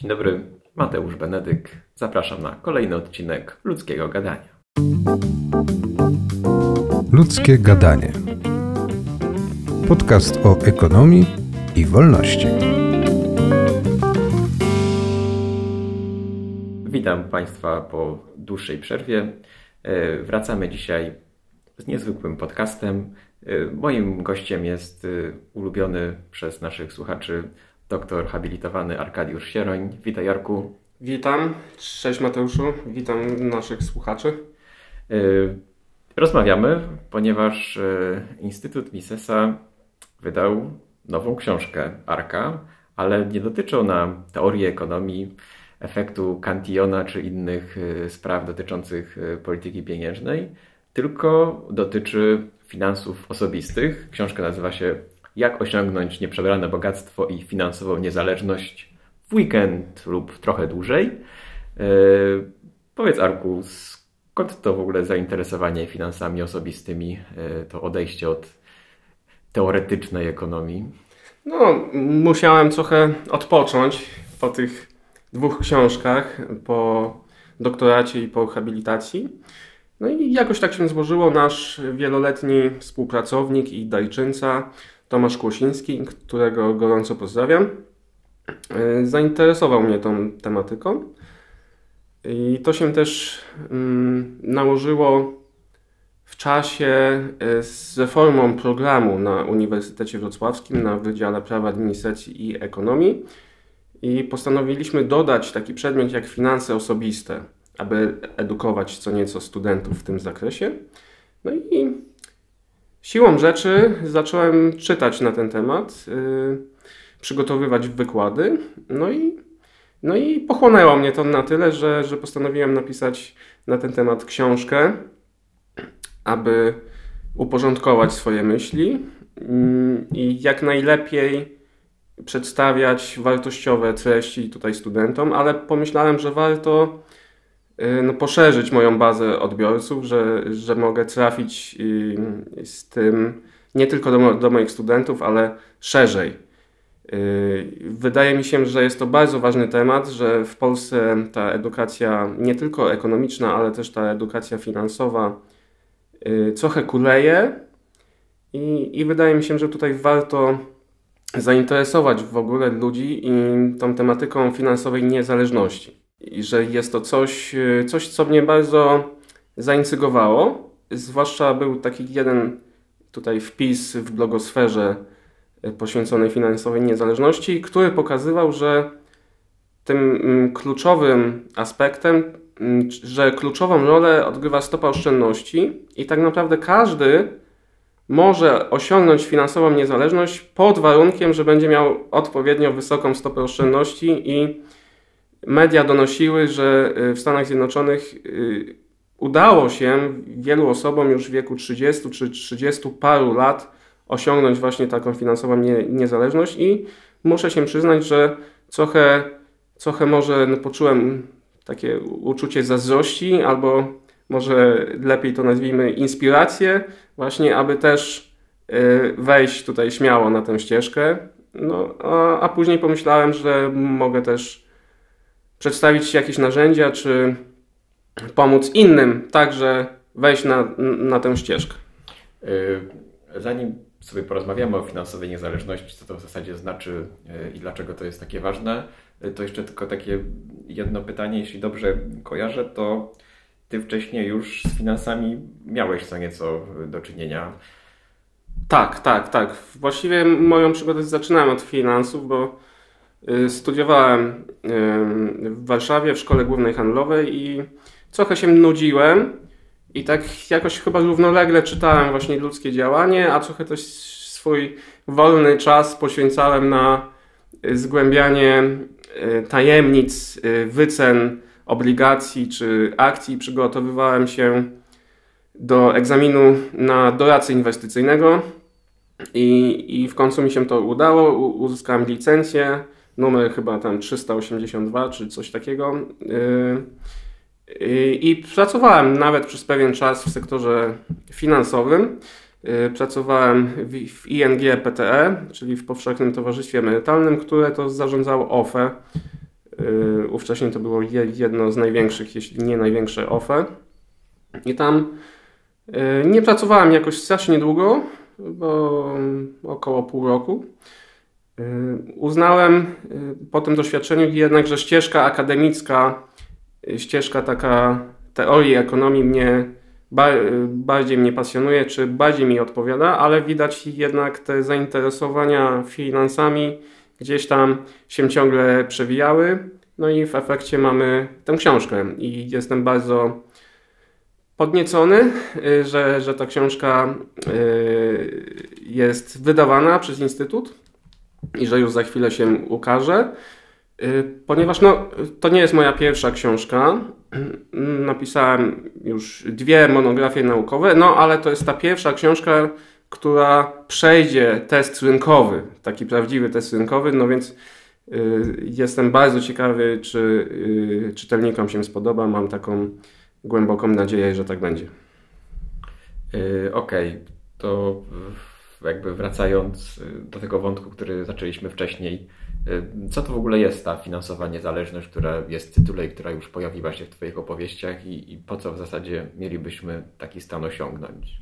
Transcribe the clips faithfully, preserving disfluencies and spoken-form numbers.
Dzień dobry, Mateusz Benedyk. Zapraszam na kolejny odcinek Ludzkiego Gadania. Ludzkie Gadanie. Podcast o ekonomii i wolności. Witam Państwa po dłuższej przerwie. Wracamy dzisiaj z niezwykłym podcastem. Moim gościem jest ulubiony przez naszych słuchaczy doktor habilitowany Arkadiusz Sieroń. Witaj, Jarku. Witam. Cześć, Mateuszu. Witam naszych słuchaczy. Rozmawiamy, ponieważ Instytut Misesa wydał nową książkę Arka, ale nie dotyczy ona teorii ekonomii, efektu Cantillona czy innych spraw dotyczących polityki pieniężnej, tylko dotyczy finansów osobistych. Książka nazywa się Jak osiągnąć nieprzebrane bogactwo i finansową niezależność w weekend lub trochę dłużej. Yy, powiedz, Arku, skąd to w ogóle zainteresowanie finansami osobistymi, yy, to odejście od teoretycznej ekonomii? No, musiałem trochę odpocząć po tych dwóch książkach, po doktoracie i po habilitacji. No i jakoś tak się złożyło, nasz wieloletni współpracownik i darczyńca Tomasz Kłosiński, którego gorąco pozdrawiam, zainteresował mnie tą tematyką i to się też um, nałożyło w czasie z reformą programu na Uniwersytecie Wrocławskim na Wydziale Prawa, Administracji i Ekonomii i postanowiliśmy dodać taki przedmiot jak finanse osobiste, aby edukować co nieco studentów w tym zakresie. No i siłą rzeczy zacząłem czytać na ten temat, yy, przygotowywać wykłady, no i, no i pochłonęło mnie to na tyle, że, że postanowiłem napisać na ten temat książkę, aby uporządkować swoje myśli yy, i jak najlepiej przedstawiać wartościowe treści tutaj studentom, ale pomyślałem, że warto no, poszerzyć moją bazę odbiorców, że, że mogę trafić z tym nie tylko do, do moich studentów, ale szerzej. Wydaje mi się, że jest to bardzo ważny temat, że w Polsce ta edukacja nie tylko ekonomiczna, ale też ta edukacja finansowa trochę kuleje i, i wydaje mi się, że tutaj warto zainteresować w ogóle ludzi i tą tematyką finansowej niezależności. I że jest to coś, coś, co mnie bardzo zaintrygowało. Zwłaszcza był taki jeden tutaj wpis w blogosferze poświęcony finansowej niezależności, który pokazywał, że tym kluczowym aspektem, że kluczową rolę odgrywa stopa oszczędności i tak naprawdę każdy może osiągnąć finansową niezależność pod warunkiem, że będzie miał odpowiednio wysoką stopę oszczędności i media donosiły, że w Stanach Zjednoczonych udało się wielu osobom już w wieku trzydziestu czy trzydziestu paru lat osiągnąć właśnie taką finansową nie, niezależność i muszę się przyznać, że trochę, trochę może no, poczułem takie uczucie zazdrości albo może lepiej to nazwijmy inspirację właśnie, aby też wejść tutaj śmiało na tę ścieżkę. No, a, a później pomyślałem, że mogę też przedstawić jakieś narzędzia, czy pomóc innym także wejść na, na tę ścieżkę. Zanim sobie porozmawiamy o finansowej niezależności, co to w zasadzie znaczy i dlaczego to jest takie ważne, to jeszcze tylko takie jedno pytanie, jeśli dobrze kojarzę, to ty wcześniej już z finansami miałeś co nieco do czynienia. Tak, tak, tak. Właściwie moją przygodę zaczynałem od finansów, bo studiowałem w Warszawie w Szkole Głównej Handlowej i trochę się nudziłem i tak jakoś chyba równolegle czytałem właśnie Ludzkie Działanie, a trochę też swój wolny czas poświęcałem na zgłębianie tajemnic wycen obligacji czy akcji. Przygotowywałem się do egzaminu na doradcę inwestycyjnego i, i w końcu mi się to udało. U, uzyskałem licencję, numer chyba tam trzysta osiemdziesiąt dwa czy coś takiego. Yy, yy, I pracowałem nawet przez pewien czas w sektorze finansowym. Yy, pracowałem w, w I N G P T E, czyli w Powszechnym Towarzystwie Emerytalnym, które to zarządzało O F E. Ówcześnie to było jedno z największych, jeśli nie największe O F E. I tam nie pracowałem jakoś strasznie długo, bo około pół roku. Uznałem po tym doświadczeniu jednak, że ścieżka akademicka, ścieżka taka teorii ekonomii mnie bardziej mnie pasjonuje, czy bardziej mi odpowiada, ale widać jednak te zainteresowania finansami gdzieś tam się ciągle przewijały. No i w efekcie mamy tę książkę i jestem bardzo podniecony, że, że ta książka jest wydawana przez Instytut i że już za chwilę się ukaże, ponieważ no, to nie jest moja pierwsza książka. Napisałem już dwie monografie naukowe, no ale to jest ta pierwsza książka, która przejdzie test rynkowy, taki prawdziwy test rynkowy, no więc y, jestem bardzo ciekawy, czy y, czytelnikom się spodoba. Mam taką głęboką nadzieję, że tak będzie. Yy, Okej, okay. To jakby wracając do tego wątku, który zaczęliśmy wcześniej, co to w ogóle jest ta finansowa niezależność, która jest w tytule i która już pojawiła się w Twoich opowieściach i, i po co w zasadzie mielibyśmy taki stan osiągnąć?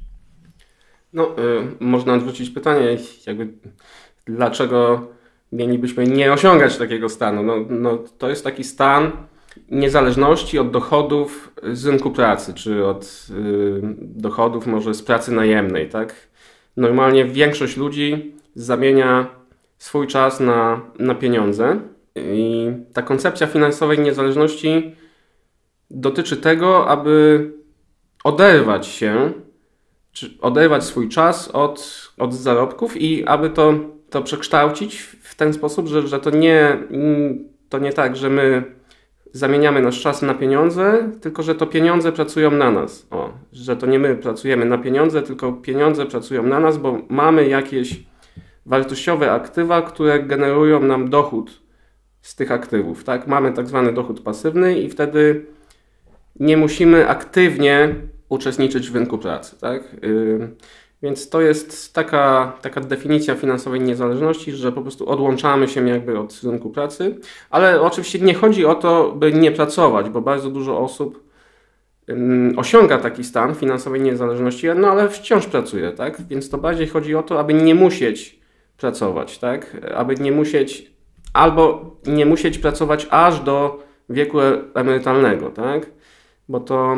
No, y, można odwrócić pytanie, jakby dlaczego mielibyśmy nie osiągać takiego stanu? No, no, to jest taki stan niezależności od dochodów z rynku pracy, czy od y, dochodów może z pracy najemnej, tak? Normalnie większość ludzi zamienia swój czas na, na pieniądze i ta koncepcja finansowej niezależności dotyczy tego, aby oderwać się, czy oderwać swój czas od, od zarobków i aby to, to przekształcić w ten sposób, że, że to, nie, to nie tak, że my zamieniamy nasz czas na pieniądze, tylko że to pieniądze pracują na nas. O, że to nie my pracujemy na pieniądze, tylko pieniądze pracują na nas, bo mamy jakieś wartościowe aktywa, które generują nam dochód z tych aktywów. Tak? Mamy tak zwany dochód pasywny i wtedy nie musimy aktywnie uczestniczyć w rynku pracy. Tak? Yy, więc to jest taka, taka definicja finansowej niezależności, że po prostu odłączamy się jakby od rynku pracy, ale oczywiście nie chodzi o to, by nie pracować, bo bardzo dużo osób yy, osiąga taki stan finansowej niezależności, no ale wciąż pracuje, tak? Więc to bardziej chodzi o to, aby nie musieć pracować, tak? Aby nie musieć albo nie musieć pracować aż do wieku emerytalnego, tak? Bo to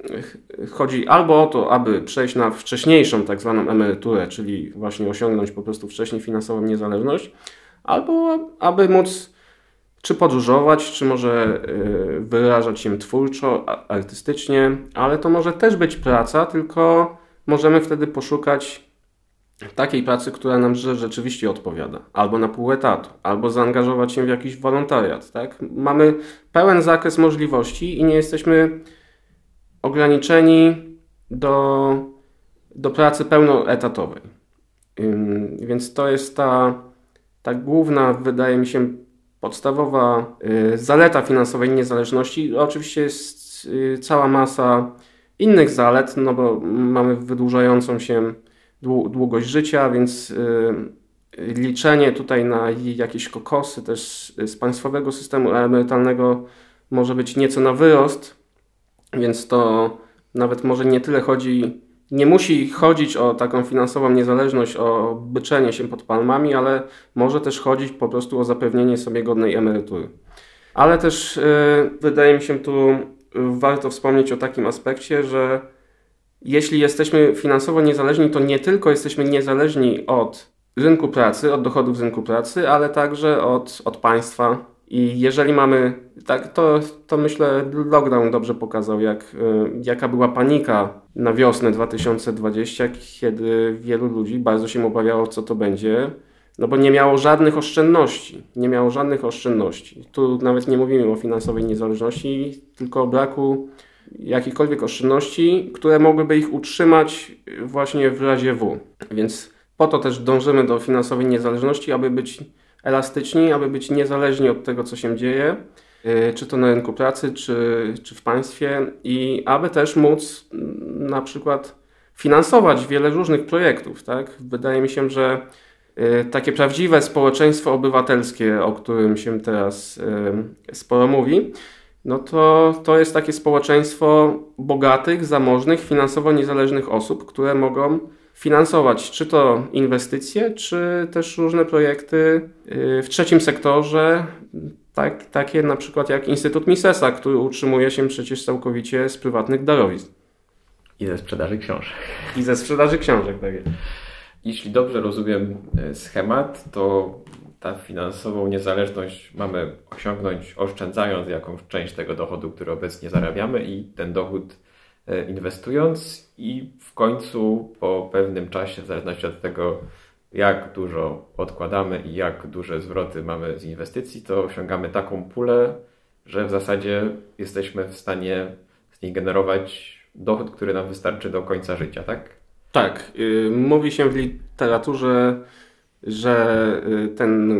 chodzi albo o to, aby przejść na wcześniejszą tak zwaną emeryturę, czyli właśnie osiągnąć po prostu wcześniej finansową niezależność, albo aby móc czy podróżować, czy może wyrażać się twórczo, artystycznie, ale to może też być praca, tylko możemy wtedy poszukać takiej pracy, która nam rzeczywiście odpowiada, albo na pół etatu, albo zaangażować się w jakiś wolontariat. Tak? Mamy pełen zakres możliwości i nie jesteśmy ograniczeni do, do pracy pełnoetatowej. Ym, więc to jest ta, ta główna, wydaje mi się, podstawowa y, zaleta finansowej niezależności. Oczywiście jest y, cała masa innych zalet, no bo mamy wydłużającą się długość życia, więc y, liczenie tutaj na jakieś kokosy też z państwowego systemu emerytalnego może być nieco na wyrost, więc to nawet może nie tyle chodzi, nie musi chodzić o taką finansową niezależność, o byczenie się pod palmami, ale może też chodzić po prostu o zapewnienie sobie godnej emerytury. Ale też y, wydaje mi się tu warto wspomnieć o takim aspekcie, że jeśli jesteśmy finansowo niezależni, to nie tylko jesteśmy niezależni od rynku pracy, od dochodów z rynku pracy, ale także od, od państwa. I jeżeli mamy, tak, to, to myślę lockdown dobrze pokazał, jak, jaka była panika na wiosnę dwa tysiące dwudziestego, kiedy wielu ludzi bardzo się obawiało, co to będzie, no bo nie miało żadnych oszczędności, nie miało żadnych oszczędności. Tu nawet nie mówimy o finansowej niezależności, tylko o braku jakichkolwiek oszczędności, które mogłyby ich utrzymać właśnie w razie W. Więc po to też dążymy do finansowej niezależności, aby być elastyczni, aby być niezależni od tego, co się dzieje, czy to na rynku pracy, czy, czy w państwie i aby też móc na przykład finansować wiele różnych projektów. Tak? Wydaje mi się, że takie prawdziwe społeczeństwo obywatelskie, o którym się teraz sporo mówi, no to to jest takie społeczeństwo bogatych, zamożnych, finansowo niezależnych osób, które mogą finansować czy to inwestycje, czy też różne projekty w trzecim sektorze, tak, takie na przykład jak Instytut Misesa, który utrzymuje się przecież całkowicie z prywatnych darowizn. I ze sprzedaży książek. I ze sprzedaży książek, tak jest. Jeśli dobrze rozumiem schemat, to ta finansową niezależność mamy osiągnąć oszczędzając jakąś część tego dochodu, który obecnie zarabiamy i ten dochód inwestując i w końcu po pewnym czasie, w zależności od tego, jak dużo odkładamy i jak duże zwroty mamy z inwestycji, to osiągamy taką pulę, że w zasadzie jesteśmy w stanie z niej generować dochód, który nam wystarczy do końca życia, tak? Tak. Yy, mówi się w literaturze, że ten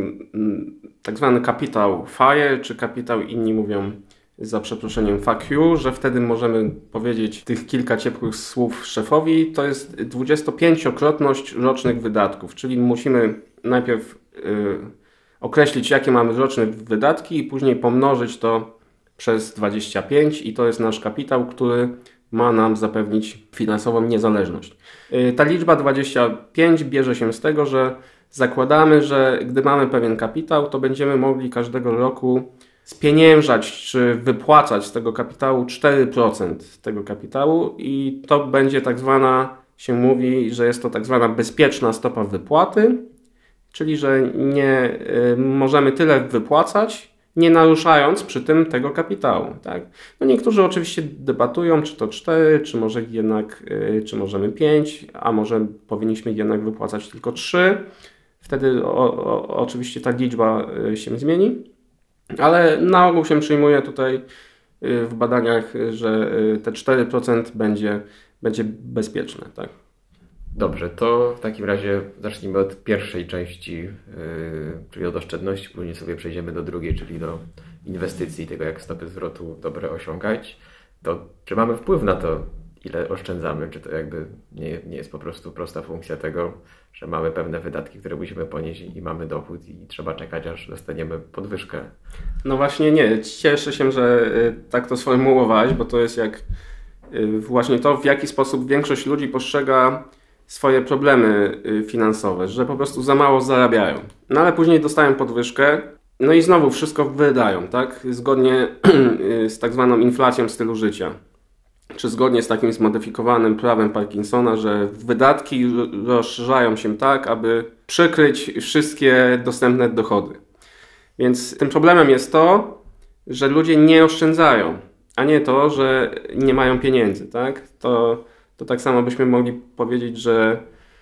tak zwany kapitał FIRE, czy kapitał, inni mówią za przeproszeniem fuck you, że wtedy możemy powiedzieć tych kilka ciepłych słów szefowi, to jest dwudziestopięciokrotność rocznych wydatków, czyli musimy najpierw yy, określić, jakie mamy roczne wydatki i później pomnożyć to przez dwadzieścia pięć i to jest nasz kapitał, który ma nam zapewnić finansową niezależność. Yy, ta liczba dwadzieścia pięć bierze się z tego, że zakładamy, że gdy mamy pewien kapitał, to będziemy mogli każdego roku spieniężać czy wypłacać z tego kapitału cztery procent tego kapitału i to będzie tak zwana, się mówi, że jest to tak zwana bezpieczna stopa wypłaty, czyli że nie y, możemy tyle wypłacać, nie naruszając przy tym tego kapitału. Tak? No niektórzy oczywiście debatują, czy to cztery, czy może jednak, y, czy możemy pięć, a może powinniśmy jednak wypłacać tylko trzy. Wtedy o, o, oczywiście ta liczba y, się zmieni. Ale na ogół się przyjmuje tutaj w badaniach, że te cztery procent będzie, będzie bezpieczne. Tak? Dobrze, to w takim razie zacznijmy od pierwszej części, yy, czyli od oszczędności, później sobie przejdziemy do drugiej, czyli do inwestycji, tego jak stopy zwrotu dobre osiągać. To czy mamy wpływ na to, ile oszczędzamy? Czy to jakby nie, nie jest po prostu prosta funkcja tego, że mamy pewne wydatki, które musimy ponieść i mamy dochód i trzeba czekać, aż dostaniemy podwyżkę? No właśnie nie. Cieszę się, że tak to sformułowałeś, bo to jest jak właśnie to, w jaki sposób większość ludzi postrzega swoje problemy finansowe, że po prostu za mało zarabiają. No ale później dostają podwyżkę, no i znowu wszystko wydają, tak? Zgodnie z tak zwaną inflacją stylu życia. Czy zgodnie z takim zmodyfikowanym prawem Parkinsona, że wydatki rozszerzają się tak, aby przykryć wszystkie dostępne dochody. Więc tym problemem jest to, że ludzie nie oszczędzają, a nie to, że nie mają pieniędzy. Tak? To, to tak samo byśmy mogli powiedzieć, że,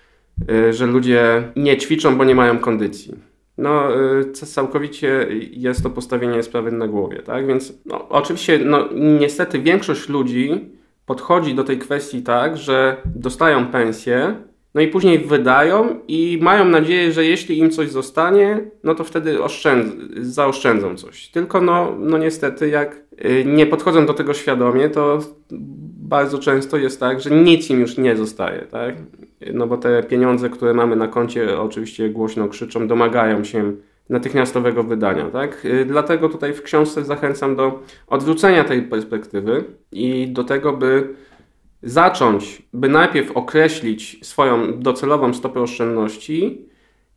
że ludzie nie ćwiczą, bo nie mają kondycji. No, całkowicie jest to postawienie sprawy na głowie. Tak? Więc no, oczywiście no, niestety większość ludzi podchodzi do tej kwestii tak, że dostają pensję, no i później wydają i mają nadzieję, że jeśli im coś zostanie, no to wtedy oszczędz- zaoszczędzą coś. Tylko no, no niestety jak nie podchodzą do tego świadomie, to bardzo często jest tak, że nic im już nie zostaje. Tak? No bo te pieniądze, które mamy na koncie, oczywiście głośno krzyczą, domagają się natychmiastowego wydania. Tak? Dlatego tutaj w książce zachęcam do odwrócenia tej perspektywy i do tego, by zacząć, by najpierw określić swoją docelową stopę oszczędności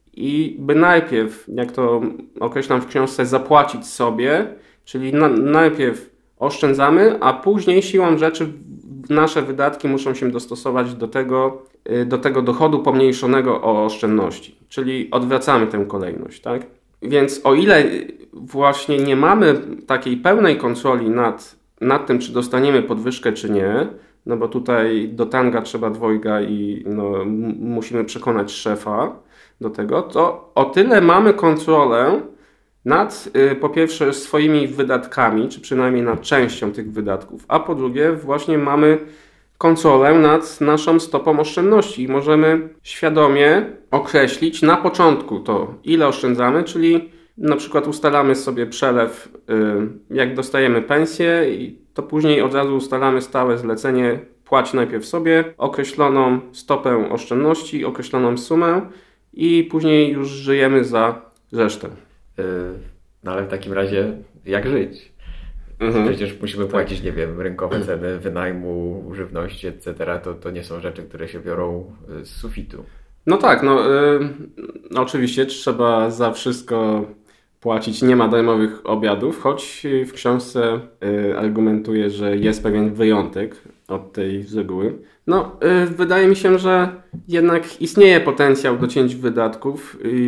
i by najpierw, jak to określam w książce, zapłacić sobie, czyli na, najpierw oszczędzamy, a później siłą rzeczy nasze wydatki muszą się dostosować do tego, do tego dochodu pomniejszonego o oszczędności, czyli odwracamy tę kolejność. Tak? Więc o ile właśnie nie mamy takiej pełnej kontroli nad, nad tym, czy dostaniemy podwyżkę, czy nie, no bo tutaj do tanga trzeba dwojga i no, m- musimy przekonać szefa do tego, to o tyle mamy kontrolę nad y, po pierwsze swoimi wydatkami, czy przynajmniej nad częścią tych wydatków, a po drugie właśnie mamy kontrolę nad naszą stopą oszczędności i możemy świadomie określić na początku to, ile oszczędzamy, czyli na przykład ustalamy sobie przelew, y, jak dostajemy pensję i to później od razu ustalamy stałe zlecenie, płać najpierw sobie określoną stopę oszczędności, określoną sumę i później już żyjemy za resztę. No ale w takim razie jak żyć? Mhm. Przecież musimy płacić, nie wiem, rynkowe ceny wynajmu, żywności, et cetera. To, to nie są rzeczy, które się biorą z sufitu. No tak, no, yy, no oczywiście trzeba za wszystko płacić. Nie ma darmowych obiadów, choć w książce yy, argumentuję, że jest pewien wyjątek od tej reguły. No, yy, wydaje mi się, że jednak istnieje potencjał do cięć wydatków i,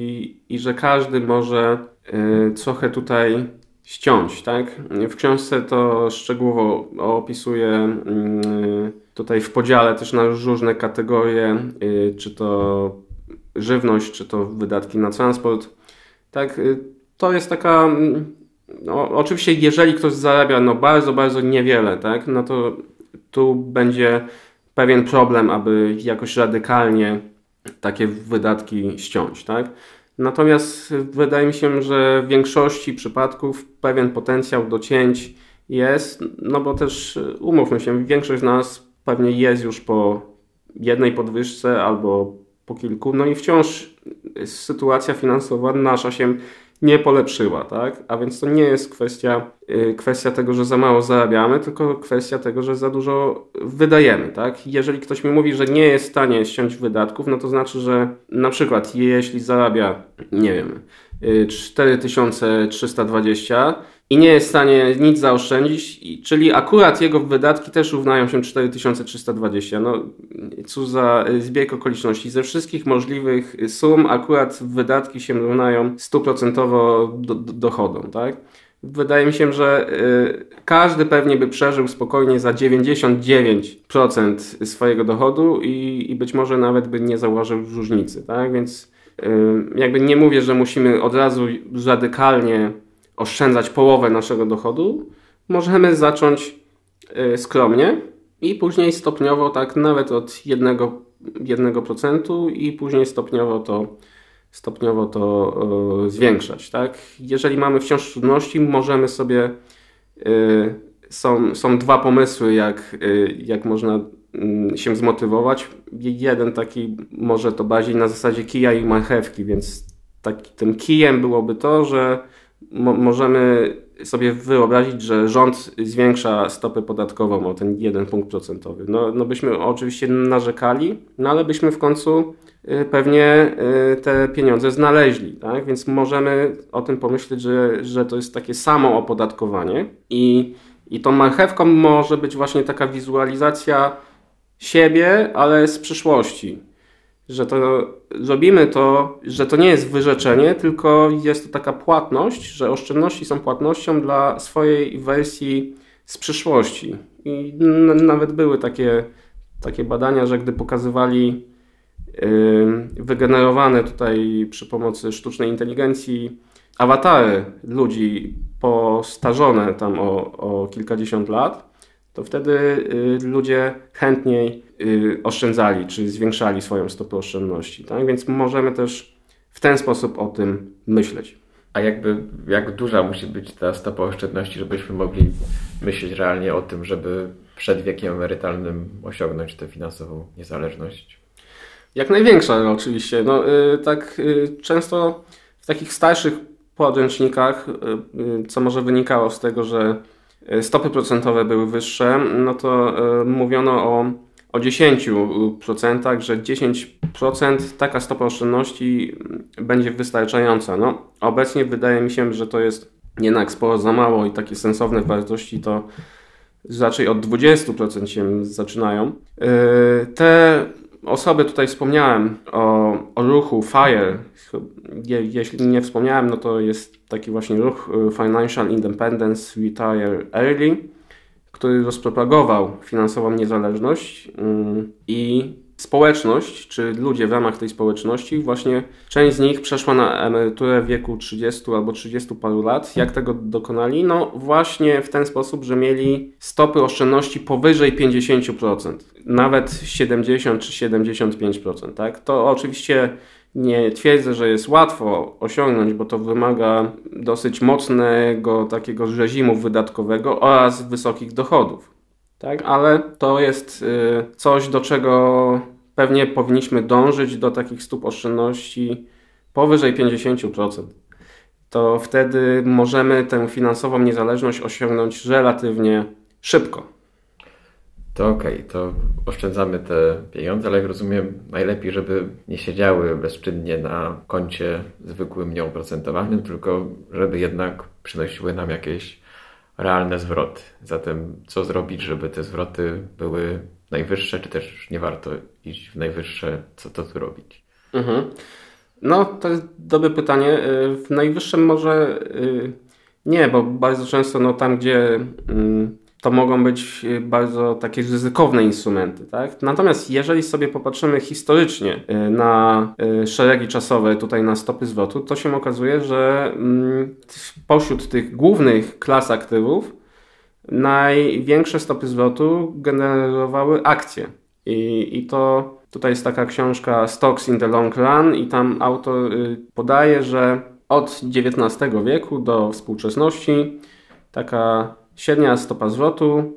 i, i że każdy może yy, trochę tutaj ściąć, tak? W książce to szczegółowo opisuję yy, tutaj w podziale też na różne kategorie, yy, czy to żywność, czy to wydatki na transport. Tak, yy, to jest taka, no, oczywiście jeżeli ktoś zarabia no bardzo, bardzo niewiele, tak, no to tu będzie pewien problem, aby jakoś radykalnie takie wydatki ściąć, tak. Natomiast wydaje mi się, że w większości przypadków pewien potencjał do cięć jest, no bo też umówmy się, większość z nas pewnie jest już po jednej podwyżce albo po kilku, no i wciąż sytuacja finansowa nasza się nie polepszyła, tak? A więc to nie jest kwestia, yy, kwestia tego, że za mało zarabiamy, tylko kwestia tego, że za dużo wydajemy, tak? Jeżeli ktoś mi mówi, że nie jest w stanie ściąć wydatków, no to znaczy, że na przykład jeśli zarabia, nie wiem, yy, cztery tysiące trzysta dwadzieścia i nie jest w stanie nic zaoszczędzić, czyli akurat jego wydatki też równają się cztery tysiące trzysta dwadzieścia. No cóż za zbieg okoliczności. Ze wszystkich możliwych sum akurat wydatki się równają stuprocentowo do, do, dochodom, tak? Wydaje mi się, że y, każdy pewnie by przeżył spokojnie za dziewięćdziesiąt dziewięć procent swojego dochodu i, i być może nawet by nie zauważył różnicy, tak? Więc y, jakby nie mówię, że musimy od razu radykalnie oszczędzać połowę naszego dochodu, możemy zacząć y, skromnie i później stopniowo, tak nawet od jednego procenta i później stopniowo to, stopniowo to y, zwiększać. Tak? Jeżeli mamy wciąż trudności, możemy sobie, y, są, są dwa pomysły, jak, y, jak można y, się zmotywować. Jeden taki może to bardziej na zasadzie kija i marchewki, więc taki, tym kijem byłoby to, że Mo- możemy sobie wyobrazić, że rząd zwiększa stopę podatkową o ten jeden punkt procentowy. No, no byśmy oczywiście narzekali, no ale byśmy w końcu y, pewnie y, te pieniądze znaleźli, tak? Więc możemy o tym pomyśleć, że, że to jest takie samo opodatkowanie i, i tą marchewką może być właśnie taka wizualizacja siebie, ale z przyszłości. Że to robimy to, że to nie jest wyrzeczenie, tylko jest to taka płatność, że oszczędności są płatnością dla swojej wersji z przyszłości. I n- nawet były takie, takie badania, że gdy pokazywali yy, wygenerowane tutaj przy pomocy sztucznej inteligencji awatary ludzi postarzone tam o, o kilkadziesiąt lat, to wtedy y, ludzie chętniej y, oszczędzali, czy zwiększali swoją stopę oszczędności. Tak? Więc możemy też w ten sposób o tym myśleć. A jakby, jak duża musi być ta stopa oszczędności, żebyśmy mogli myśleć realnie o tym, żeby przed wiekiem emerytalnym osiągnąć tę finansową niezależność? Jak największa oczywiście. No, y, tak y, często w takich starszych podręcznikach, y, y, co może wynikało z tego, że stopy procentowe były wyższe, no to y, mówiono o, o dziesięć procent, że dziesięć procent taka stopa oszczędności będzie wystarczająca. No, obecnie wydaje mi się, że to jest jednak sporo za mało i takie sensowne wartości to raczej od dwadzieścia procent się zaczynają. Y, te osoby, tutaj wspomniałem o, o ruchu FIRE. Je, jeśli nie wspomniałem, no to jest taki właśnie ruch Financial Independence Retire Early, który rozpropagował finansową niezależność yy, i społeczność, czy ludzie w ramach tej społeczności, właśnie część z nich przeszła na emeryturę w wieku trzydziestu albo trzydziestu paru lat. Jak tego dokonali? No właśnie w ten sposób, że mieli stopy oszczędności powyżej pięćdziesiąt procent, nawet siedemdziesiąt czy siedemdziesiąt pięć procent. Tak? To oczywiście nie twierdzę, że jest łatwo osiągnąć, bo to wymaga dosyć mocnego takiego reżimu wydatkowego oraz wysokich dochodów. Tak? Ale to jest y, coś, do czego pewnie powinniśmy dążyć do takich stóp oszczędności powyżej pięćdziesiąt procent. To wtedy możemy tę finansową niezależność osiągnąć relatywnie szybko. To okej, okay, to oszczędzamy te pieniądze, ale jak rozumiem, najlepiej, żeby nie siedziały bezczynnie na koncie zwykłym, nieoprocentowanym, tylko żeby jednak przynosiły nam jakieś realne zwroty. Zatem co zrobić, żeby te zwroty były najwyższe, czy też nie warto iść w najwyższe? Co to tu robić? Mhm. No, to jest dobre pytanie. W najwyższym może nie, bo bardzo często no, tam, gdzie to mogą być bardzo takie ryzykowne instrumenty. Tak? Natomiast jeżeli sobie popatrzymy historycznie na szeregi czasowe, tutaj na stopy zwrotu, to się okazuje, że pośród tych głównych klas aktywów największe stopy zwrotu generowały akcje. I, i to tutaj jest taka książka Stocks in the Long Run i tam autor podaje, że od dziewiętnastego wieku do współczesności taka średnia stopa zwrotu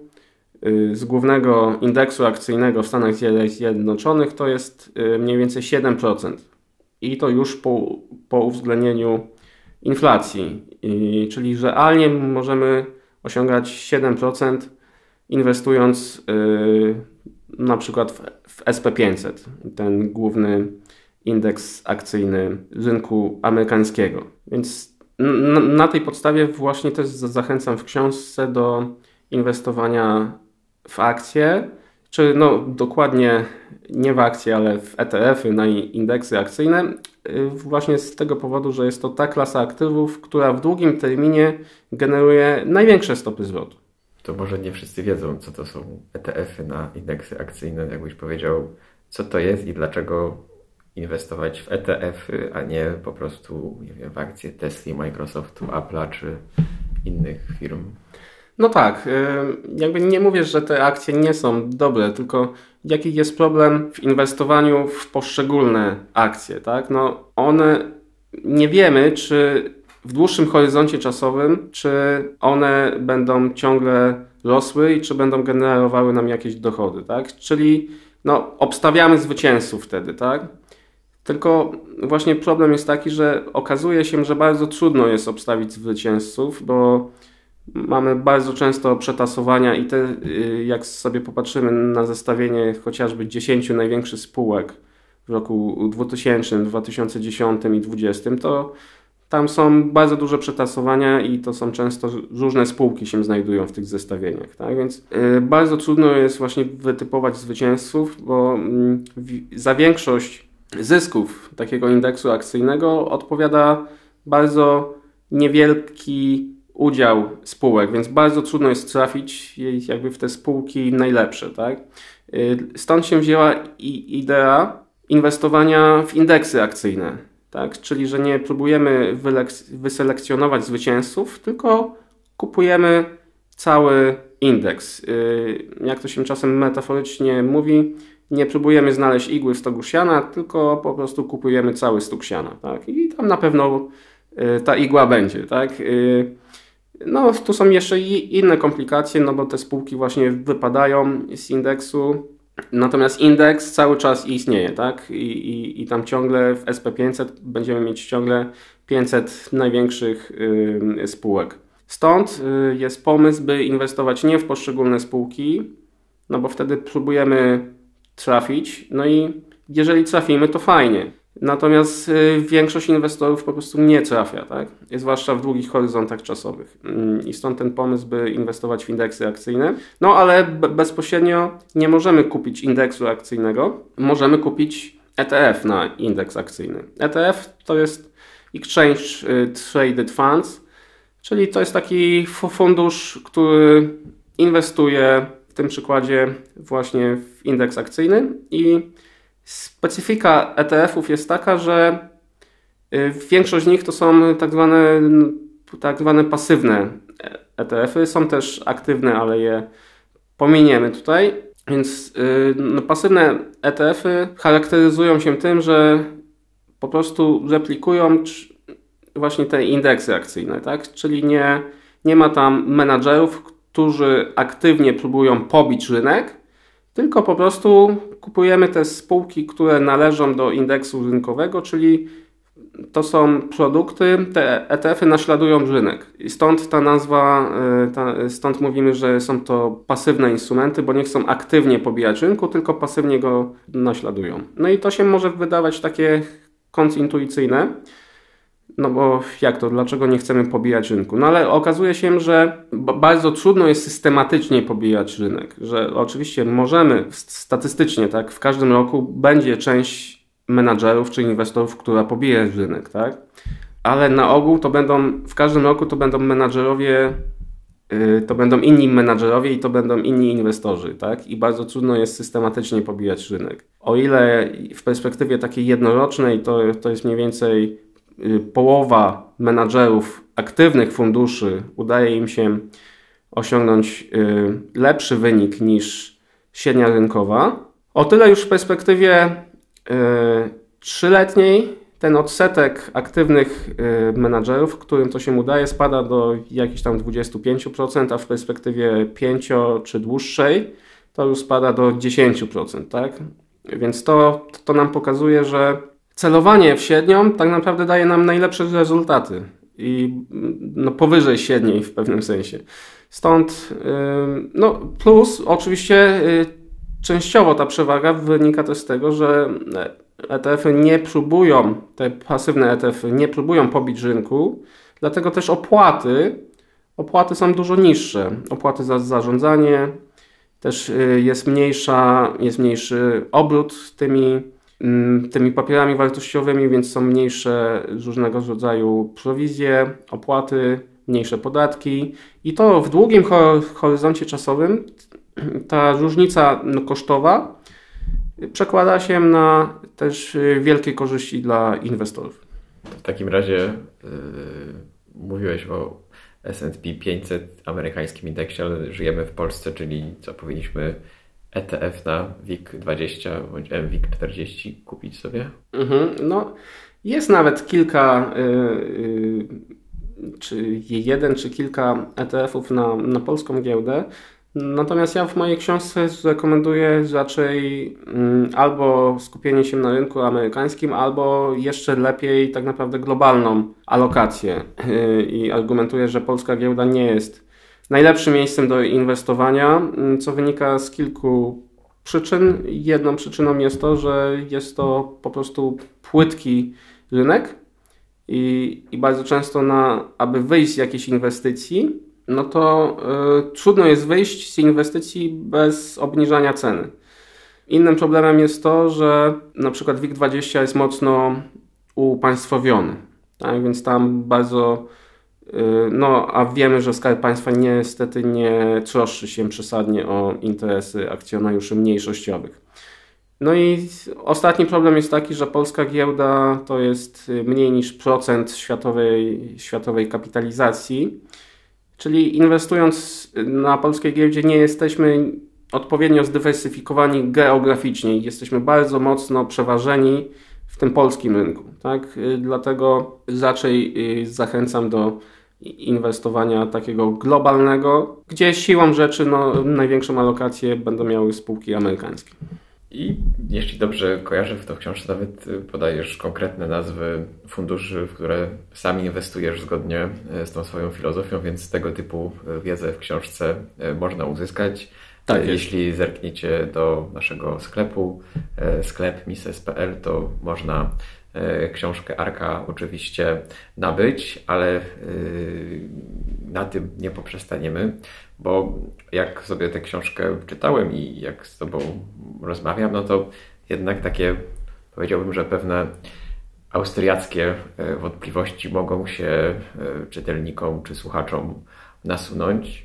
z głównego indeksu akcyjnego w Stanach Zjednoczonych to jest mniej więcej siedem procent. I to już po, po uwzględnieniu inflacji. I, czyli realnie możemy osiągać siedem procent inwestując yy, na przykład w, w S P pięćset, ten główny indeks akcyjny rynku amerykańskiego. Więc na, na tej podstawie właśnie też zachęcam w książce do inwestowania w akcje, czy no dokładnie nie w akcje, ale w E T F-y na indeksy akcyjne, właśnie z tego powodu, że jest to ta klasa aktywów, która w długim terminie generuje największe stopy zwrotu. To może nie wszyscy wiedzą, co to są E T F-y na indeksy akcyjne. Jakbyś powiedział, co to jest i dlaczego inwestować w E T F-y, a nie po prostu nie wiem, w akcje Tesla, Microsoftu, Apple'a czy innych firm. No tak, jakby nie mówię, że te akcje nie są dobre, tylko jaki jest problem w inwestowaniu w poszczególne akcje, tak? No one, nie wiemy, czy w dłuższym horyzoncie czasowym, czy one będą ciągle rosły i czy będą generowały nam jakieś dochody, tak? Czyli no, obstawiamy zwycięzców wtedy, tak? Tylko właśnie problem jest taki, że okazuje się, że bardzo trudno jest obstawić zwycięzców, bo mamy bardzo często przetasowania i te, jak sobie popatrzymy na zestawienie chociażby dziesięciu największych spółek w roku dwutysięcznym, dwa tysiące dziesiątym i dwa tysiące dwudziestym, to tam są bardzo duże przetasowania i to są często różne spółki się znajdują w tych zestawieniach. Tak? Więc bardzo trudno jest właśnie wytypować zwycięzców, bo za większość zysków takiego indeksu akcyjnego odpowiada bardzo niewielki udział spółek, więc bardzo trudno jest trafić jakby w te spółki najlepsze. Tak? Stąd się wzięła idea inwestowania w indeksy akcyjne. Tak? Czyli, że nie próbujemy wyselekcjonować zwycięzców, tylko kupujemy cały indeks. Jak to się czasem metaforycznie mówi, nie próbujemy znaleźć igły w stogu siana, tylko po prostu kupujemy cały stóg siana. Tak? I tam na pewno ta igła będzie. Tak? No, tu są jeszcze inne komplikacje, no bo te spółki właśnie wypadają z indeksu, natomiast indeks cały czas istnieje, tak? I, i, i tam ciągle w S P pięćset będziemy mieć ciągle pięćset największych y, spółek. Stąd y, jest pomysł, by inwestować nie w poszczególne spółki, no bo wtedy próbujemy trafić, no i jeżeli trafimy, to fajnie. Natomiast y, większość inwestorów po prostu nie trafia, tak? Zwłaszcza w długich horyzontach czasowych. Y, I stąd ten pomysł, by inwestować w indeksy akcyjne. No ale b- bezpośrednio nie możemy kupić indeksu akcyjnego. Możemy kupić E T F na indeks akcyjny. E T F to jest Exchange Traded Funds, czyli to jest taki fundusz, który inwestuje w tym przykładzie właśnie w indeks akcyjny i specyfika E T F-ów jest taka, że większość z nich to są tak zwane, tak zwane pasywne E T F-y. Są też aktywne, ale je pominiemy tutaj. Więc no, pasywne E T F-y charakteryzują się tym, że po prostu replikują właśnie te indeksy akcyjne, tak? Czyli nie, nie ma tam menadżerów, którzy aktywnie próbują pobić rynek, tylko po prostu kupujemy te spółki, które należą do indeksu rynkowego, czyli to są produkty, te E T F-y naśladują rynek. I stąd ta nazwa, ta, stąd mówimy, że są to pasywne instrumenty, bo nie chcą aktywnie pobijać rynku, tylko pasywnie go naśladują. No i to się może wydawać takie kontrintuicyjne, no bo jak to, dlaczego nie chcemy pobijać rynku? No ale okazuje się, że bardzo trudno jest systematycznie pobijać rynek, że oczywiście możemy statystycznie, tak, w każdym roku będzie część menadżerów czy inwestorów, która pobije rynek, tak? Ale na ogół to będą, w każdym roku to będą menadżerowie, yy, to będą inni menadżerowie i to będą inni inwestorzy, tak? I bardzo trudno jest systematycznie pobijać rynek. O ile w perspektywie takiej jednorocznej to, to jest mniej więcej yy, połowa menadżerów aktywnych funduszy udaje im się osiągnąć yy, lepszy wynik niż średnia rynkowa, o tyle już w perspektywie trzyletniej ten odsetek aktywnych menadżerów, którym to się udaje, spada do jakichś tam dwadzieścia pięć procent, a w perspektywie pięcio- czy dłuższej to już spada do dziesięć procent, tak? Więc to, to nam pokazuje, że celowanie w średnią tak naprawdę daje nam najlepsze rezultaty i no, powyżej średniej w pewnym sensie. Stąd no, plus oczywiście częściowo ta przewaga wynika też z tego, że E T F-y nie próbują, te pasywne E T F-y nie próbują pobić rynku, dlatego też opłaty, opłaty są dużo niższe. Opłaty za zarządzanie, też jest mniejsza, jest mniejszy obrót tymi, tymi papierami wartościowymi, więc są mniejsze różnego rodzaju prowizje, opłaty, mniejsze podatki i to w długim horyzoncie czasowym ta różnica kosztowa przekłada się na też wielkie korzyści dla inwestorów. W takim razie yy, mówiłeś o S and P pięćset, amerykańskim indeksie, ale żyjemy w Polsce, czyli co, powinniśmy E T F na W I G dwadzieścia bądź M W I G czterdzieści kupić sobie? Mhm, no, jest nawet kilka, yy, yy, czy jeden, czy kilka E T F-ów na, na polską giełdę. Natomiast ja w mojej książce rekomenduję raczej albo skupienie się na rynku amerykańskim, albo jeszcze lepiej tak naprawdę globalną alokację. I argumentuję, że polska giełda nie jest najlepszym miejscem do inwestowania, co wynika z kilku przyczyn. Jedną przyczyną jest to, że jest to po prostu płytki rynek i, i bardzo często na, aby wyjść z jakiejś inwestycji, no to y, trudno jest wyjść z inwestycji bez obniżania ceny. Innym problemem jest to, że na przykład W I G dwadzieścia jest mocno upaństwowiony, tak? Więc tam bardzo, y, no a wiemy, że Skarb Państwa niestety nie troszczy się przesadnie o interesy akcjonariuszy mniejszościowych. No i ostatni problem jest taki, że polska giełda to jest mniej niż procent światowej, światowej kapitalizacji. Czyli inwestując na polskiej giełdzie nie jesteśmy odpowiednio zdywersyfikowani geograficznie. Jesteśmy bardzo mocno przeważeni w tym polskim rynku. Tak? Dlatego raczej zachęcam do inwestowania takiego globalnego, gdzie siłą rzeczy no, największą alokację będą miały spółki amerykańskie. I jeśli dobrze kojarzę, w to w książce nawet podajesz konkretne nazwy funduszy, w które sam inwestujesz zgodnie z tą swoją filozofią, więc tego typu wiedzę w książce można uzyskać. Tak, jeśli jest. Zerkniecie do naszego sklepu, sklep mises kropka p l, to można książkę Arka oczywiście nabyć, ale na tym nie poprzestaniemy, bo jak sobie tę książkę czytałem i jak z Tobą rozmawiam, no to jednak takie, powiedziałbym, że pewne austriackie wątpliwości mogą się czytelnikom czy słuchaczom nasunąć,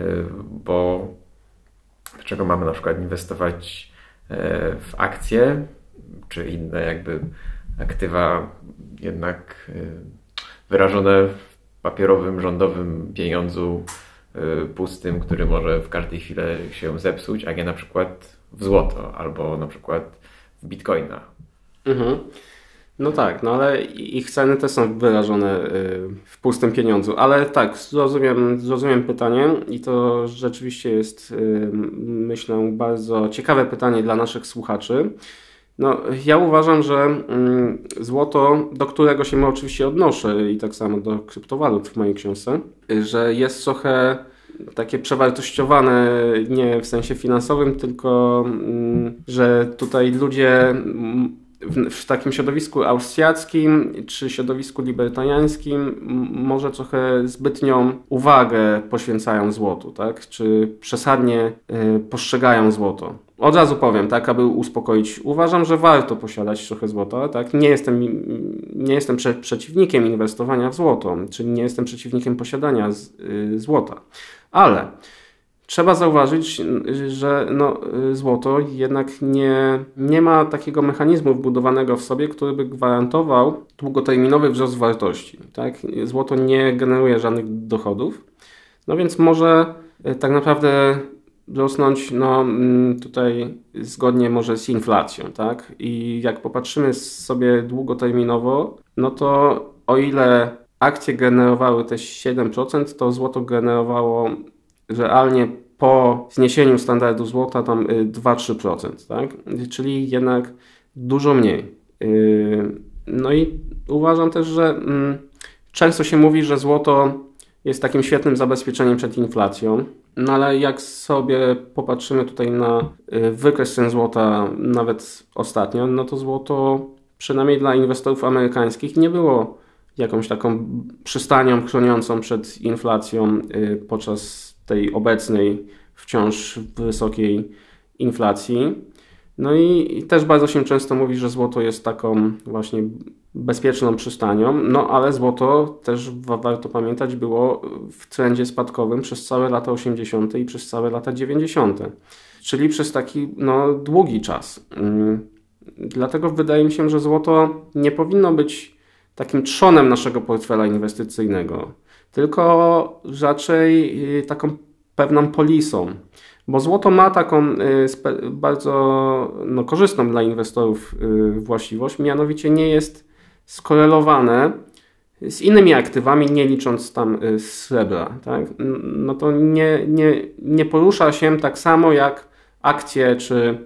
bo dlaczego mamy na przykład inwestować w akcje czy inne jakby aktywa jednak wyrażone w papierowym, rządowym pieniądzu pustym, który może w każdej chwili się zepsuć, a nie na przykład w złoto albo na przykład w bitcoina. Mhm. No tak, no ale ich ceny też są wyrażone w pustym pieniądzu, ale tak, zrozumiem, zrozumiem pytanie i to rzeczywiście jest, myślę, bardzo ciekawe pytanie dla naszych słuchaczy. No, ja uważam, że złoto, do którego się oczywiście odnoszę i tak samo do kryptowalut w mojej książce, że jest trochę takie przewartościowane nie w sensie finansowym, tylko że tutaj ludzie w, w takim środowisku austriackim czy środowisku libertariańskim może trochę zbytnią uwagę poświęcają złotu, tak? Czy przesadnie y, postrzegają złoto. Od razu powiem, tak, aby uspokoić. Uważam, że warto posiadać trochę złota, tak? Nie jestem, nie jestem prze, przeciwnikiem inwestowania w złoto, czyli nie jestem przeciwnikiem posiadania z, y, złota. Ale trzeba zauważyć, że no, złoto jednak nie, nie ma takiego mechanizmu wbudowanego w sobie, który by gwarantował długoterminowy wzrost wartości. Tak? Złoto nie generuje żadnych dochodów, no więc może tak naprawdę rosnąć no, tutaj zgodnie może z inflacją. Tak? I jak popatrzymy sobie długoterminowo, no to o ile akcje generowały te siedem procent, to złoto generowało realnie po zniesieniu standardu złota tam dwa do trzech procent, tak? Czyli jednak dużo mniej. No i uważam też, że często się mówi, że złoto jest takim świetnym zabezpieczeniem przed inflacją, no ale jak sobie popatrzymy tutaj na wykres cen złota nawet ostatnio, no to złoto przynajmniej dla inwestorów amerykańskich nie było jakąś taką przystanią chroniącą przed inflacją podczas tej obecnej wciąż wysokiej inflacji. No i, i też bardzo się często mówi, że złoto jest taką właśnie bezpieczną przystanią, no ale złoto też wa- warto pamiętać było w trendzie spadkowym przez całe lata osiemdziesiąte i przez całe lata dziewięćdziesiąte, czyli przez taki no, długi czas. Yy, dlatego wydaje mi się, że złoto nie powinno być takim trzonem naszego portfela inwestycyjnego, tylko raczej taką pewną polisą, bo złoto ma taką bardzo no, korzystną dla inwestorów właściwość, mianowicie nie jest skorelowane z innymi aktywami, nie licząc tam srebra. Tak? No to nie, nie, nie porusza się tak samo jak akcje czy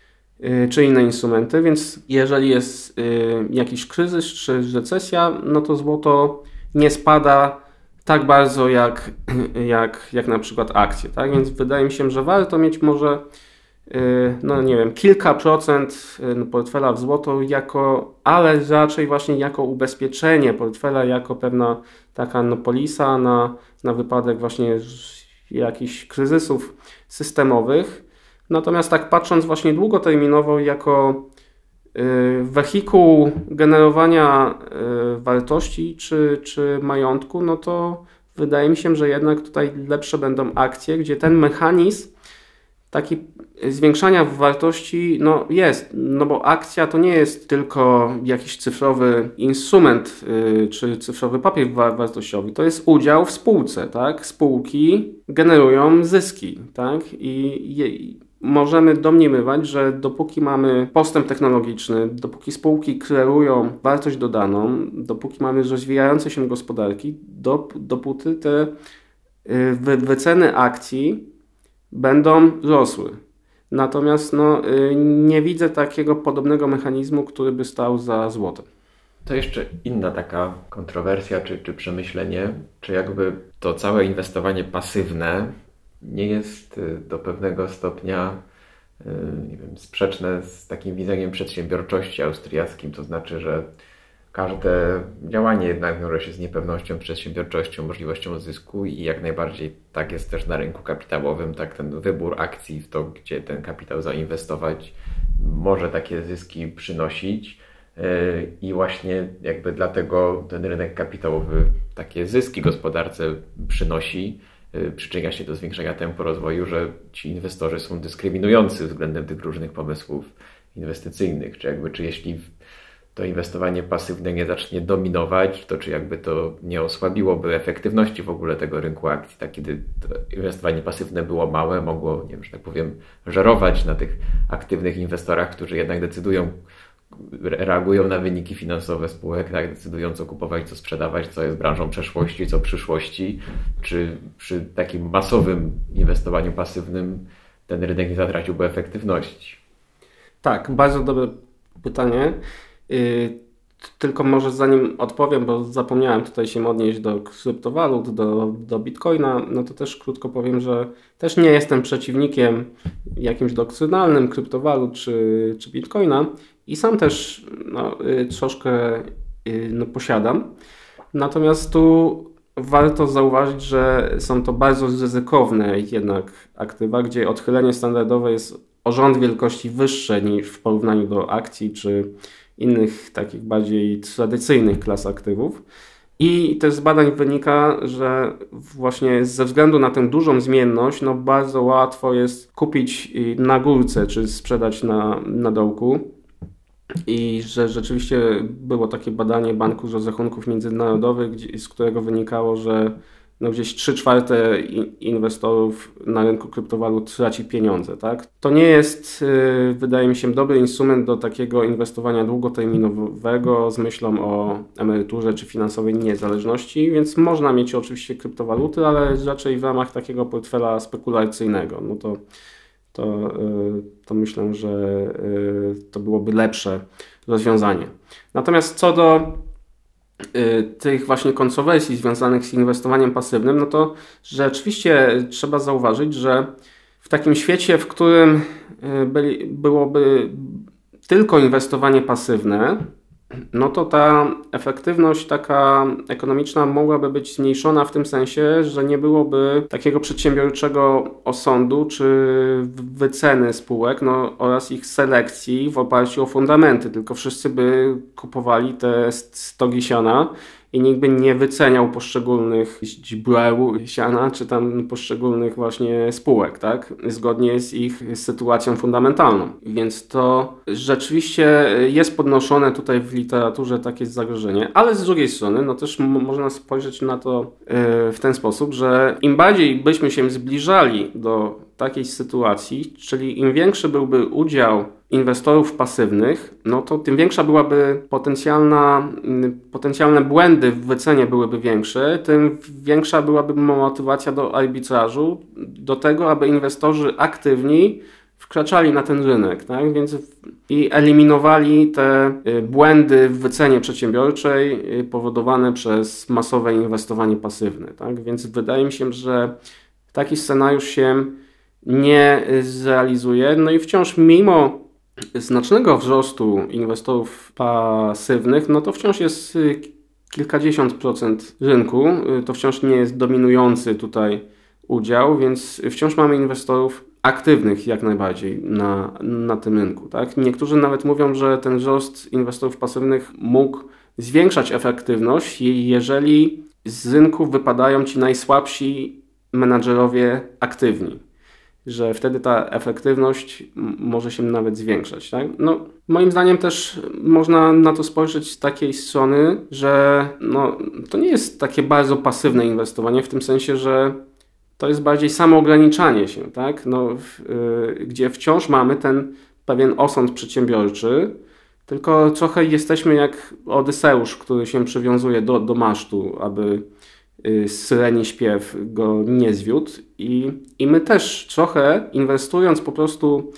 czy inne instrumenty, więc jeżeli jest jakiś kryzys czy recesja, no to złoto nie spada tak bardzo jak, jak, jak na przykład akcje, tak? Więc wydaje mi się, że warto mieć może no nie wiem, kilka procent portfela w złoto, jako, ale raczej właśnie jako ubezpieczenie portfela, jako pewna taka no, polisa na, na wypadek właśnie jakichś kryzysów systemowych. Natomiast tak patrząc właśnie długoterminowo jako y, wehikuł generowania y, wartości czy, czy majątku, no to wydaje mi się, że jednak tutaj lepsze będą akcje, gdzie ten mechanizm taki zwiększania wartości no jest, no bo akcja to nie jest tylko jakiś cyfrowy instrument y, czy cyfrowy papier wa- wartościowy, to jest udział w spółce, tak? Spółki generują zyski, tak? I je, możemy domniemywać, że dopóki mamy postęp technologiczny, dopóki spółki kreują wartość dodaną, dopóki mamy rozwijające się gospodarki, dop, dopóty te wy, wyceny akcji będą rosły. Natomiast no, nie widzę takiego podobnego mechanizmu, który by stał za złotem. To jeszcze inna taka kontrowersja czy, czy przemyślenie, czy jakby to całe inwestowanie pasywne nie jest do pewnego stopnia nie wiem, sprzeczne z takim widzeniem przedsiębiorczości austriackim, to znaczy, że każde działanie jednak wiąże się z niepewnością, przedsiębiorczością, możliwością zysku i jak najbardziej tak jest też na rynku kapitałowym, tak ten wybór akcji w to, gdzie ten kapitał zainwestować, może takie zyski przynosić i właśnie jakby dlatego ten rynek kapitałowy takie zyski gospodarce przynosi, przyczynia się do zwiększenia tempa rozwoju, że ci inwestorzy są dyskryminujący względem tych różnych pomysłów inwestycyjnych, czy jakby czy jeśli to inwestowanie pasywne nie zacznie dominować, to czy jakby to nie osłabiłoby efektywności w ogóle tego rynku akcji, tak kiedy to inwestowanie pasywne było małe, mogło, nie wiem, że tak powiem, żerować na tych aktywnych inwestorach, którzy jednak decydują, reagują na wyniki finansowe spółek, tak, decydują co kupować, co sprzedawać, co jest branżą przeszłości, co przyszłości, czy przy takim masowym inwestowaniu pasywnym ten rynek nie zatraciłby efektywności? Tak, bardzo dobre pytanie. Yy, tylko może zanim odpowiem, bo zapomniałem tutaj się odnieść do kryptowalut, do, do Bitcoina, no to też krótko powiem, że też nie jestem przeciwnikiem jakimś doktrynalnym kryptowalut czy, czy Bitcoina i sam też no, yy, troszkę yy, no, posiadam. Natomiast tu warto zauważyć, że są to bardzo ryzykowne jednak aktywa, gdzie odchylenie standardowe jest o rząd wielkości wyższe niż w porównaniu do akcji czy innych takich bardziej tradycyjnych klas aktywów. I też z badań wynika, że właśnie ze względu na tę dużą zmienność, no bardzo łatwo jest kupić na górce czy sprzedać na, na dołku. I że rzeczywiście było takie badanie Banku Rozrachunków Międzynarodowych, gdzie, z którego wynikało, że no gdzieś trzy czwarte inwestorów na rynku kryptowalut traci pieniądze. Tak? To nie jest, wydaje mi się, dobry instrument do takiego inwestowania długoterminowego z myślą o emeryturze czy finansowej niezależności, więc można mieć oczywiście kryptowaluty, ale raczej w ramach takiego portfela spekulacyjnego. No to, to, to myślę, że to byłoby lepsze rozwiązanie. Natomiast co do tych właśnie kontrowersji związanych z inwestowaniem pasywnym, no to rzeczywiście trzeba zauważyć, że w takim świecie, w którym byli, byłoby tylko inwestowanie pasywne, no to ta efektywność taka ekonomiczna mogłaby być zmniejszona w tym sensie, że nie byłoby takiego przedsiębiorczego osądu czy wyceny spółek no, oraz ich selekcji w oparciu o fundamenty, tylko wszyscy by kupowali te stogi siana i nikt by nie wyceniał poszczególnych źbreł siana, czy tam poszczególnych właśnie spółek, tak? Zgodnie z ich sytuacją fundamentalną. Więc to rzeczywiście jest podnoszone tutaj w literaturze takie zagrożenie, ale z drugiej strony no też m- można spojrzeć na to yy, w ten sposób, że im bardziej byśmy się zbliżali do takiej sytuacji, czyli im większy byłby udział inwestorów pasywnych, no to tym większa byłaby potencjalna, potencjalne błędy w wycenie byłyby większe, tym większa byłaby motywacja do arbitrażu, do tego, aby inwestorzy aktywni wkraczali na ten rynek, tak? Więc i eliminowali te błędy w wycenie przedsiębiorczej powodowane przez masowe inwestowanie pasywne, tak? Więc wydaje mi się, że taki scenariusz się nie zrealizuje. No i wciąż mimo znacznego wzrostu inwestorów pasywnych, no to wciąż jest kilkadziesiąt procent rynku. To wciąż nie jest dominujący tutaj udział, więc wciąż mamy inwestorów aktywnych jak najbardziej na, na tym rynku. Tak? Niektórzy nawet mówią, że ten wzrost inwestorów pasywnych mógł zwiększać efektywność, jeżeli z rynku wypadają ci najsłabsi menadżerowie aktywni, że wtedy ta efektywność może się nawet zwiększać. Tak? No, moim zdaniem też można na to spojrzeć z takiej strony, że no, to nie jest takie bardzo pasywne inwestowanie, w tym sensie, że to jest bardziej samoograniczanie się, tak? No, w, y, gdzie wciąż mamy ten pewien osąd przedsiębiorczy, tylko trochę jesteśmy jak Odyseusz, który się przywiązuje do, do masztu, aby syreni śpiew go nie zwiódł i, i my też trochę inwestując po prostu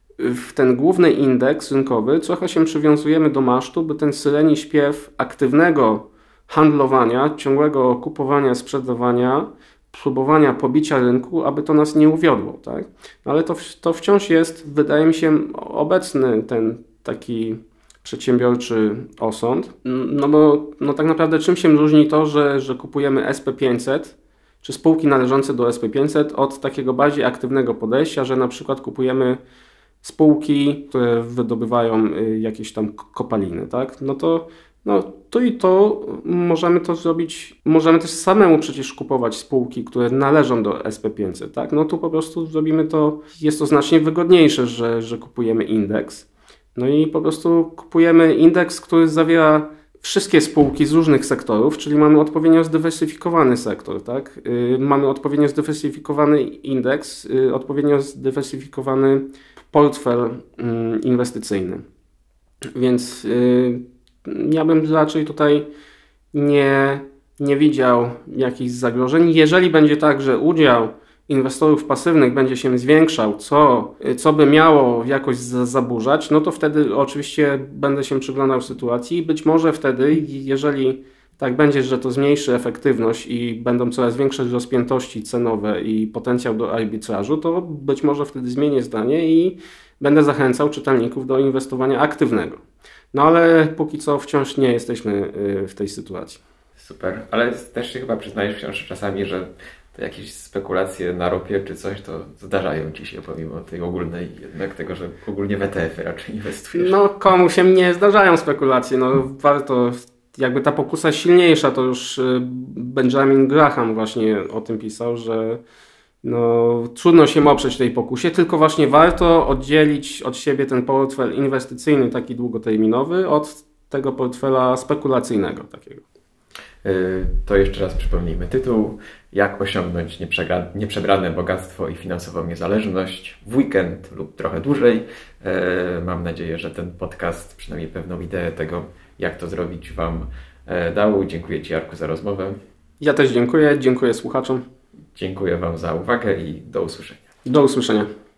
w ten główny indeks rynkowy, trochę się przywiązujemy do masztu, by ten syreni śpiew aktywnego handlowania, ciągłego kupowania, sprzedawania, próbowania pobicia rynku, aby to nas nie uwiodło. Tak? Ale to, to wciąż jest, wydaje mi się, obecny ten taki przedsiębiorczy osąd, no bo no tak naprawdę czym się różni to, że, że kupujemy S P pięćset, czy spółki należące do S P pięćset od takiego bardziej aktywnego podejścia, że na przykład kupujemy spółki, które wydobywają jakieś tam kopaliny, tak? No to no to i to możemy to zrobić, możemy też samemu przecież kupować spółki, które należą do S P pięćset, tak? No tu po prostu zrobimy to, jest to znacznie wygodniejsze, że, że kupujemy indeks. No i po prostu kupujemy indeks, który zawiera wszystkie spółki z różnych sektorów, czyli mamy odpowiednio zdywersyfikowany sektor, tak? Yy, mamy odpowiednio zdywersyfikowany indeks, yy, odpowiednio zdywersyfikowany portfel yy, inwestycyjny. Więc yy, ja bym raczej tutaj nie, nie widział jakichś zagrożeń. Jeżeli będzie tak, że udział inwestorów pasywnych będzie się zwiększał, co, co by miało jakoś zaburzać, no to wtedy oczywiście będę się przyglądał sytuacji i być może wtedy, jeżeli tak będzie, że to zmniejszy efektywność i będą coraz większe rozpiętości cenowe i potencjał do arbitrażu, to być może wtedy zmienię zdanie i będę zachęcał czytelników do inwestowania aktywnego. No ale póki co wciąż nie jesteśmy w tej sytuacji. Super, ale też się chyba przyznajesz wciąż czasami, że to jakieś spekulacje na ropie czy coś, to zdarzają Ci się pomimo tej ogólnej, jednak tego, że ogólnie w E T F-y raczej inwestujesz. No komu się nie zdarzają spekulacje, no warto, jakby ta pokusa silniejsza, to już Benjamin Graham właśnie o tym pisał, że no trudno się oprzeć tej pokusie, tylko właśnie warto oddzielić od siebie ten portfel inwestycyjny, taki długoterminowy, od tego portfela spekulacyjnego takiego. To jeszcze raz przypomnijmy tytuł. Jak osiągnąć nieprzebrane bogactwo i finansową niezależność w weekend lub trochę dłużej. Mam nadzieję, że ten podcast przynajmniej pewną ideę tego, jak to zrobić, Wam dał. Dziękuję Ci, Jarku, za rozmowę. Ja też dziękuję. Dziękuję słuchaczom. Dziękuję Wam za uwagę i do usłyszenia. Do usłyszenia.